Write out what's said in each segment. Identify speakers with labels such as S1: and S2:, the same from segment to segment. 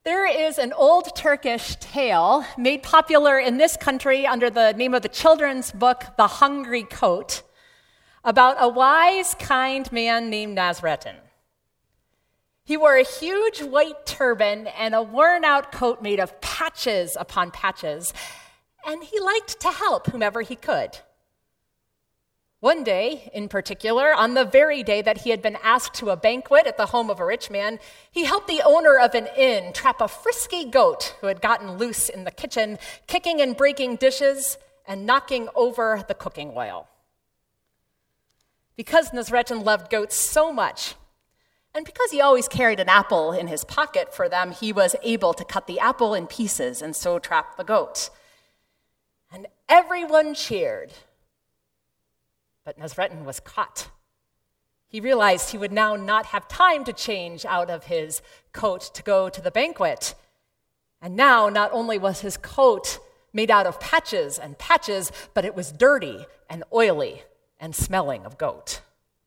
S1: There is an old Turkish tale made popular in this country under the name of the children's book, The Hungry Coat, about a wise, kind man named Nasreddin. He wore a huge white turban and a worn-out coat made of patches upon patches, and he liked to help whomever he could. One day, in particular, on the very day that he had been asked to a banquet at the home of a rich man, he helped the owner of an inn trap a frisky goat who had gotten loose in the kitchen, kicking and breaking dishes and knocking over the cooking oil. Because Nasreddin loved goats so much, and because he always carried an apple in his pocket for them, he was able to cut the apple in pieces and so trap the goat. And everyone cheered. But Nasreddin was caught. He realized he would now not have time to change out of his coat to go to the banquet. And now, not only was his coat made out of patches, but it was dirty and oily and smelling of goat.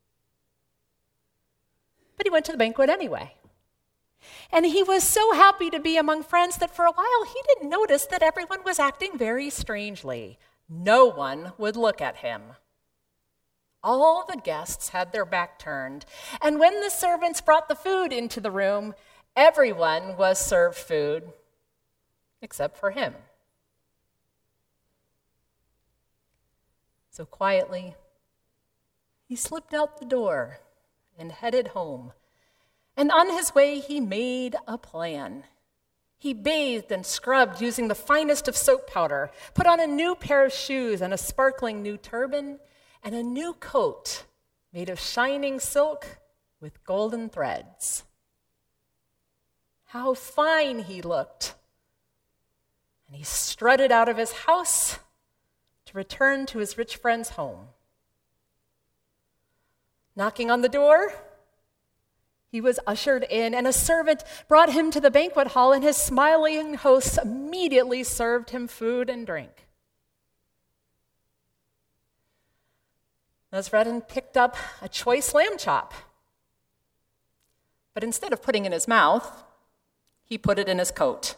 S1: But he went to the banquet anyway. And he was so happy to be among friends that for a while he didn't notice that everyone was acting very strangely. No one would look at him. All the guests had their back turned, and when the servants brought the food into the room, everyone was served food except for him. So quietly, he slipped out the door and headed home. And on his way, he made a plan. He bathed and scrubbed using the finest of soap powder, put on a new pair of shoes and a sparkling new turban, and a new coat made of shining silk with golden threads. How fine he looked! And he strutted out of his house to return to his rich friend's home. Knocking on the door, he was ushered in, and a servant brought him to the banquet hall, and his smiling hosts immediately served him food and drink. Nasreddin picked up a choice lamb chop, but instead of putting it in his mouth, he put it in his coat.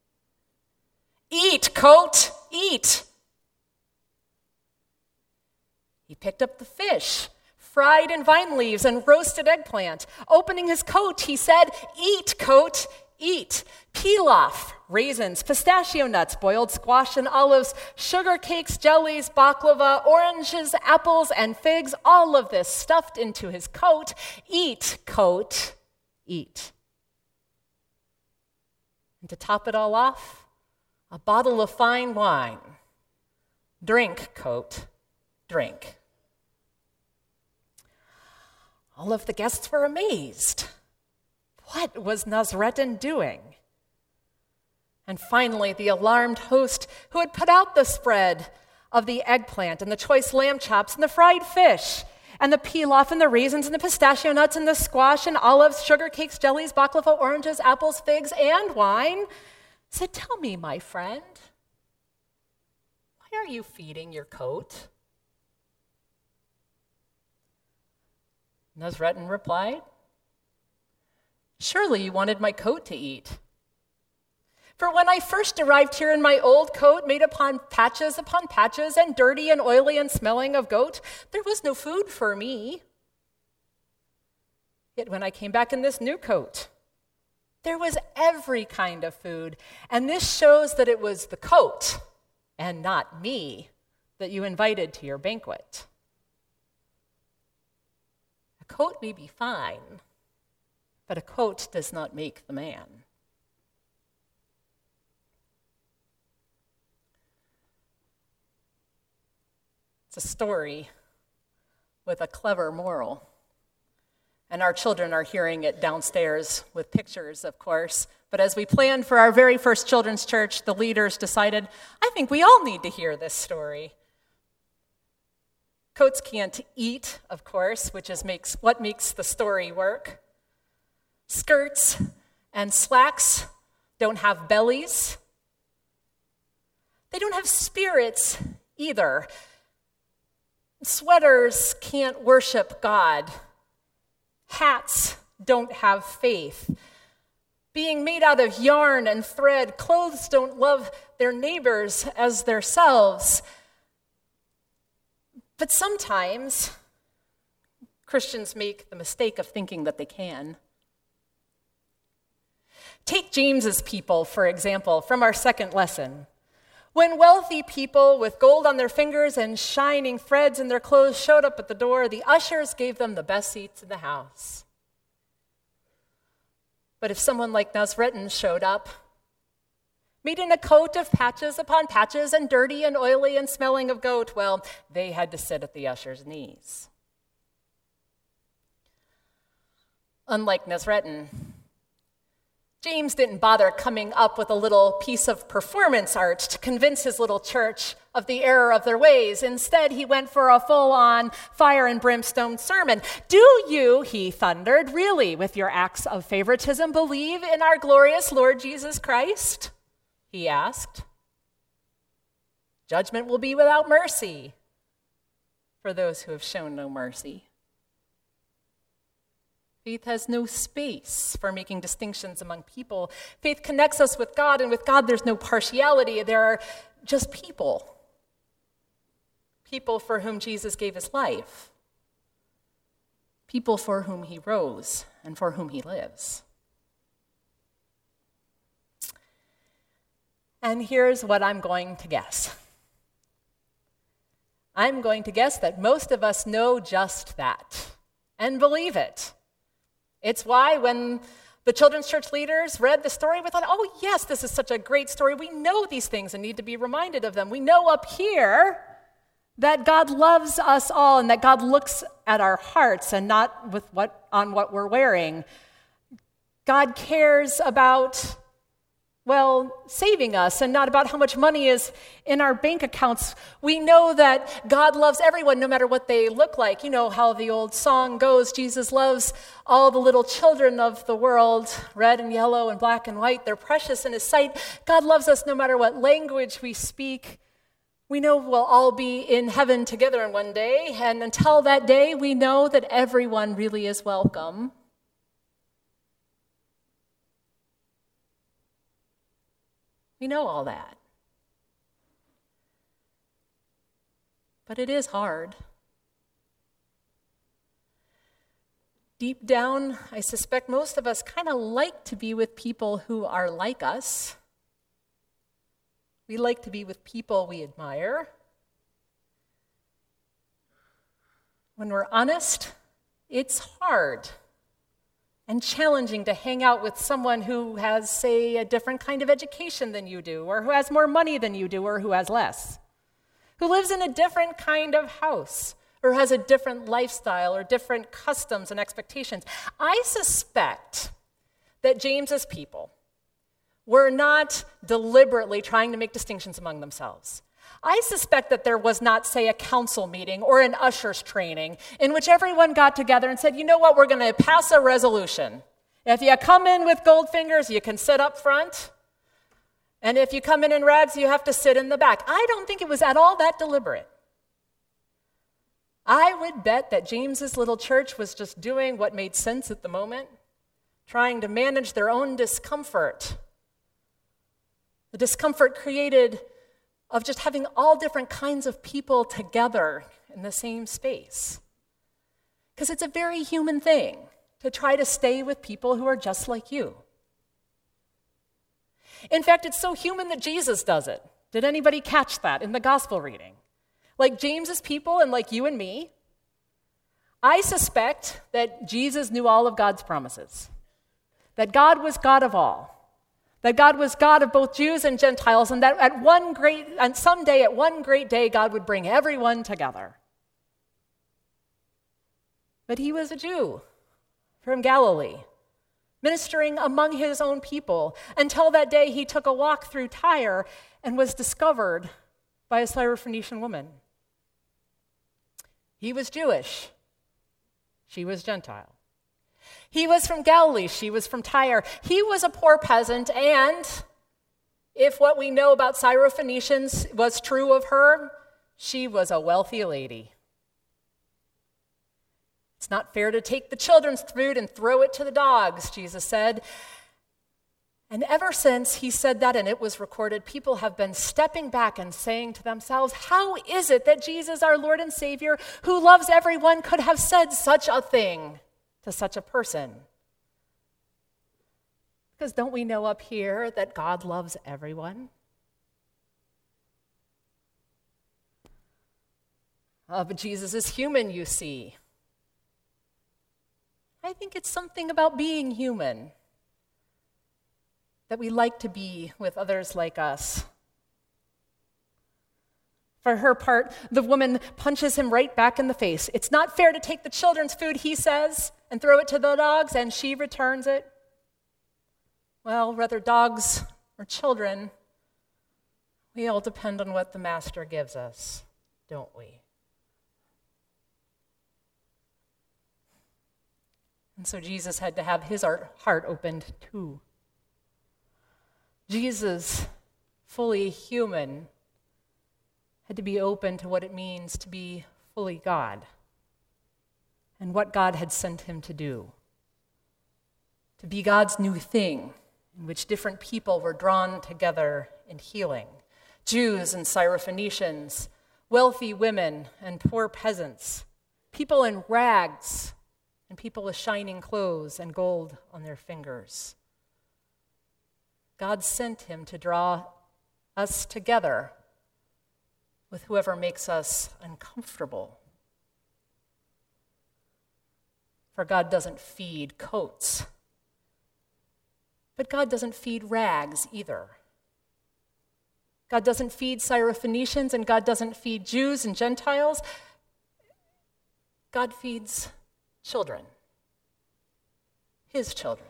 S1: "Eat, coat, eat!" He picked up the fish, fried in vine leaves and roasted eggplant. Opening his coat, he said, "Eat, coat, eat. Pilaf, raisins, pistachio nuts, boiled squash and olives, sugar cakes, jellies, baklava, oranges, apples, and figs, all of this stuffed into his coat. Eat, coat, eat." And to top it all off, a bottle of fine wine. Drink, coat, drink. All of the guests were amazed. What was Nasreddin doing? And finally, the alarmed host, who had put out the spread of the eggplant and the choice lamb chops and the fried fish and the pilaf and the raisins and the pistachio nuts and the squash and olives, sugar cakes, jellies, baklava, oranges, apples, figs, and wine, said, "Tell me, my friend, why are you feeding your coat?" Nasreddin replied, "Surely you wanted my coat to eat. For when I first arrived here in my old coat, made upon patches and dirty and oily and smelling of goat, there was no food for me. Yet when I came back in this new coat, there was every kind of food, and this shows that it was the coat and not me that you invited to your banquet. A coat may be fine, but a coat does not make the man." It's a story with a clever moral. And our children are hearing it downstairs with pictures, of course. But as we planned for our very first children's church, the leaders decided, I think we all need to hear this story. Coats can't eat, of course, which is what makes the story work. Skirts and slacks don't have bellies. They don't have spirits either. Sweaters can't worship God. Hats don't have faith. Being made out of yarn and thread, clothes don't love their neighbors as themselves. But sometimes Christians make the mistake of thinking that they can. Take James's people, for example, from our second lesson. When wealthy people with gold on their fingers and shining threads in their clothes showed up at the door, the ushers gave them the best seats in the house. But if someone like Nazretin showed up, made in a coat of patches upon patches and dirty and oily and smelling of goat, well, they had to sit at the usher's knees. Unlike Nazretin, James didn't bother coming up with a little piece of performance art to convince his little church of the error of their ways. Instead, he went for a full-on fire and brimstone sermon. Do you, he thundered, really, with your acts of favoritism, believe in our glorious Lord Jesus Christ? He asked. Judgment will be without mercy for those who have shown no mercy. Faith has no space for making distinctions among people. Faith connects us with God, and with God there's no partiality. There are just people. People for whom Jesus gave his life. People for whom he rose and for whom he lives. And here's what I'm going to guess. I'm going to guess that most of us know just that and believe it. It's why when the children's church leaders read the story, we thought, oh yes, this is such a great story. We know these things and need to be reminded of them. We know up here that God loves us all and that God looks at our hearts and not with what we're wearing. God cares about, saving us and not about how much money is in our bank accounts. We know that God loves everyone no matter what they look like. You know how the old song goes, Jesus loves all the little children of the world, red and yellow and black and white. They're precious in his sight. God loves us no matter what language we speak. We know we'll all be in heaven together in one day, and until that day, we know that everyone really is welcome. We know all that. But it is hard. Deep down, I suspect most of us kind of like to be with people who are like us. We like to be with people we admire. When we're honest, it's hard and challenging to hang out with someone who has, say, a different kind of education than you do, or who has more money than you do, or who has less, who lives in a different kind of house, or has a different lifestyle, or different customs and expectations. I suspect that James's people were not deliberately trying to make distinctions among themselves. I suspect that there was not, say, a council meeting or an ushers training in which everyone got together and said, you know what, we're going to pass a resolution. If you come in with gold fingers, you can sit up front. And if you come in rags, you have to sit in the back. I don't think it was at all that deliberate. I would bet that James's little church was just doing what made sense at the moment, trying to manage their own discomfort. The discomfort created of just having all different kinds of people together in the same space. Because it's a very human thing to try to stay with people who are just like you. In fact, it's so human that Jesus does it. Did anybody catch that in the gospel reading? Like James's people and like you and me, I suspect that Jesus knew all of God's promises, that God was God of all, that God was God of both Jews and Gentiles, and that someday, at one great day, God would bring everyone together. But he was a Jew from Galilee, ministering among his own people, until that day he took a walk through Tyre and was discovered by a Syrophoenician woman. He was Jewish. She was Gentile. He was from Galilee, she was from Tyre. He was a poor peasant, and if what we know about Syrophoenicians was true of her, she was a wealthy lady. It's not fair to take the children's food and throw it to the dogs, Jesus said. And ever since he said that and it was recorded, people have been stepping back and saying to themselves, how is it that Jesus, our Lord and Savior, who loves everyone, could have said such a thing to such a person? Because don't we know up here that God loves everyone? But Jesus is human, you see. I think it's something about being human that we like to be with others like us. For her part, the woman punches him right back in the face. It's not fair to take the children's food, he says, and throw it to the dogs, and she returns it. Well, whether dogs or children, we all depend on what the master gives us, don't we? And so Jesus had to have his heart opened too. Jesus, fully human, had to be open to what it means to be fully God and what God had sent him to do. To be God's new thing, in which different people were drawn together in healing. Jews and Syrophoenicians, wealthy women and poor peasants, people in rags and people with shining clothes and gold on their fingers. God sent him to draw us together with whoever makes us uncomfortable. For God doesn't feed coats. But God doesn't feed rags either. God doesn't feed Syrophoenicians, and God doesn't feed Jews and Gentiles. God feeds children, his children.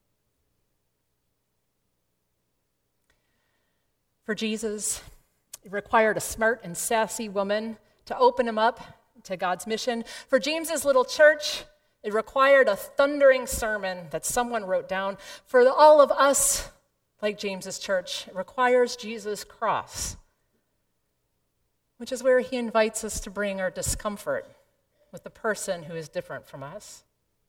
S1: For Jesus, it required a smart and sassy woman to open him up to God's mission. For James's little church, it required a thundering sermon that someone wrote down. For all of us, like James's church, it requires Jesus' cross, which is where he invites us to bring our discomfort with the person who is different from us.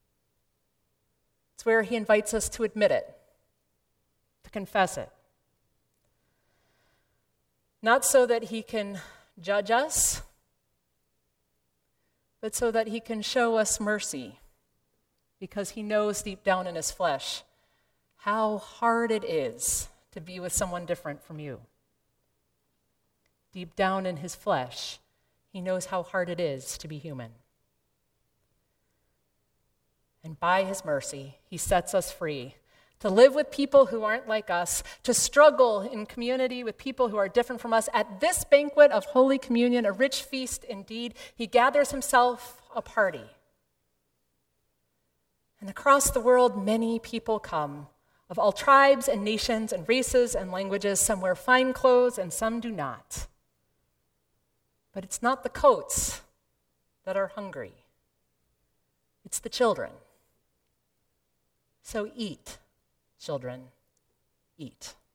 S1: It's where he invites us to admit it, to confess it. Not so that he can judge us, but so that he can show us mercy, because he knows deep down in his flesh how hard it is to be with someone different from you. Deep down in his flesh, he knows how hard it is to be human. And by his mercy, he sets us free to live with people who aren't like us, to struggle in community with people who are different from us. At this banquet of Holy Communion, a rich feast indeed, he gathers himself a party. And across the world, many people come, of all tribes and nations and races and languages. Some wear fine clothes and some do not. But it's not the coats that are hungry. It's the children. So eat, children, eat.